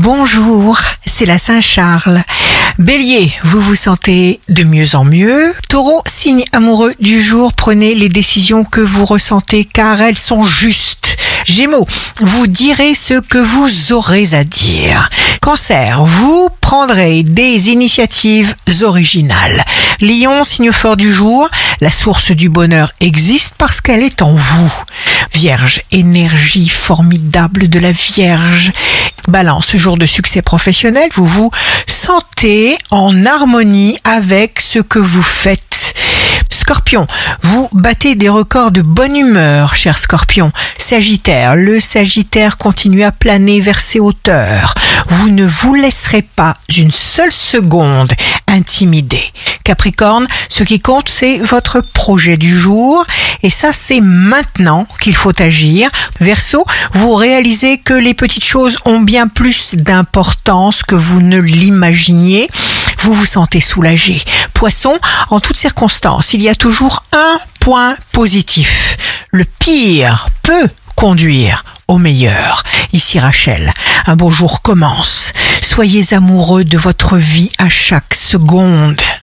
Bonjour, c'est la Saint-Charles. Bélier, vous vous sentez de mieux en mieux. Taureau, signe amoureux du jour, prenez les décisions que vous ressentez car elles sont justes. Gémeaux, vous direz ce que vous aurez à dire. Cancer, vous prendrez des initiatives originales. Lion, signe fort du jour, la source du bonheur existe parce qu'elle est en vous. Vierge, énergie formidable de la Vierge. Balance, jour de succès professionnel, vous vous sentez en harmonie avec ce que vous faites. Scorpion, vous battez des records de bonne humeur, cher Scorpion. Sagittaire, le Sagittaire continue à planer vers ses hauteurs. Vous ne vous laisserez pas une seule seconde intimider. Capricorne, ce qui compte, c'est votre projet du jour. Et ça, c'est maintenant qu'il faut agir. Verseau, vous réalisez que les petites choses ont bien plus d'importance que vous ne l'imaginiez. Vous vous sentez soulagé. Poisson, en toutes circonstances, il y a toujours un point positif. Le pire peut conduire au meilleur. Ici Rachel, un beau jour commence. Soyez amoureux de votre vie à chaque seconde.